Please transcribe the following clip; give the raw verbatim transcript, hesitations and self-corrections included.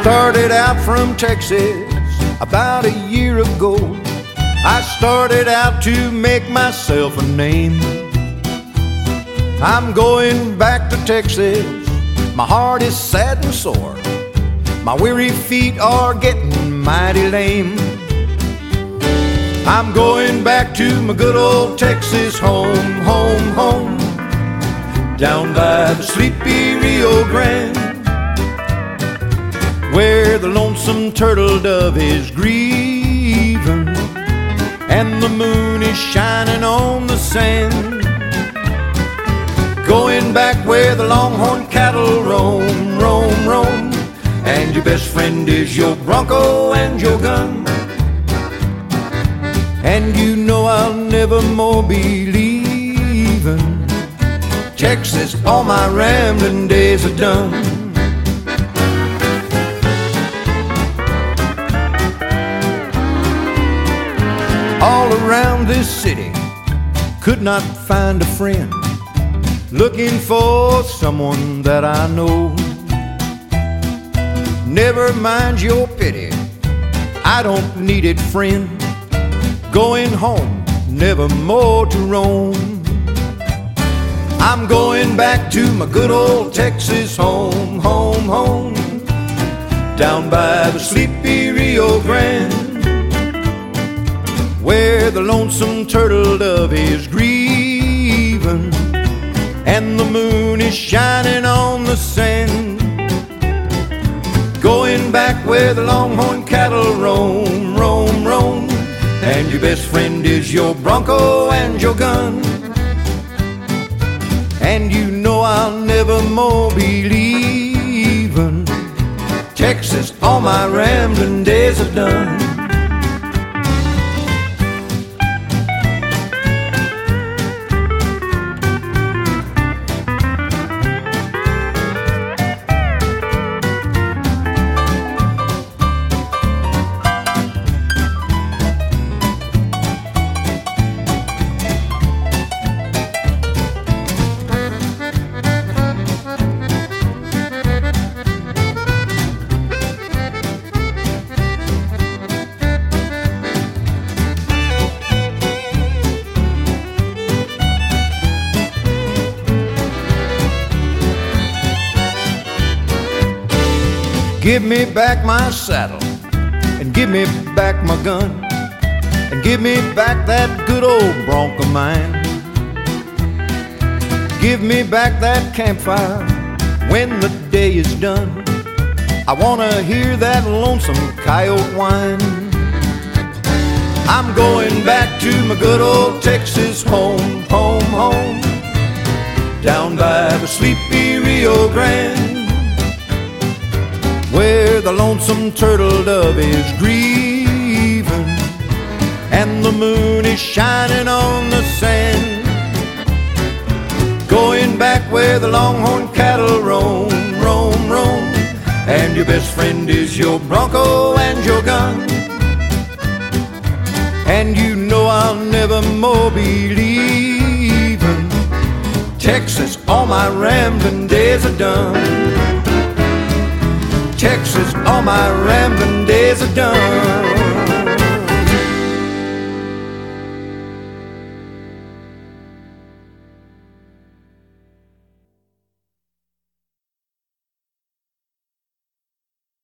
started out from Texas about a year ago. I started out to make myself a name. I'm going back to Texas. My heart is sad and sore. My weary feet are getting mighty lame. I'm going back to my good old Texas home, home, home, down by the sleepy Rio Grande, where the lonesome turtle dove is grieving and the moon is shining on the sand. Going back where the longhorn cattle roam, roam, roam, and your best friend is your bronco and your gun. And you know I'll never more be leaving Texas. All my rambling days are done. All around this city, could not find a friend, looking for someone that I know. Never mind your pity, I don't need it, friend. Going home, never more to roam. I'm going back to my good old Texas home, home, home, down by the sleepy Rio Grande, where the lonesome turtle dove is grieving and the moon is shining on the sand. Going back where the longhorn cattle roam, roam, roam, and your best friend is your bronco and your gun. And you know I'll never more be leaving Texas. All my rambling days are done. Give me back my saddle, and give me back my gun, and give me back that good old bronc of mine. Give me back that campfire when the day is done. I wanna hear that lonesome coyote whine. I'm going back to my good old Texas home, home, home, down by the sleepy Rio Grande, where the lonesome turtle dove is grieving and the moon is shining on the sand. Going back where the longhorn cattle roam, roam, roam, and your best friend is your bronco and your gun. And you know I'll never more be leaving Texas. All my rambling days are done. Texas, all my rambling days are done.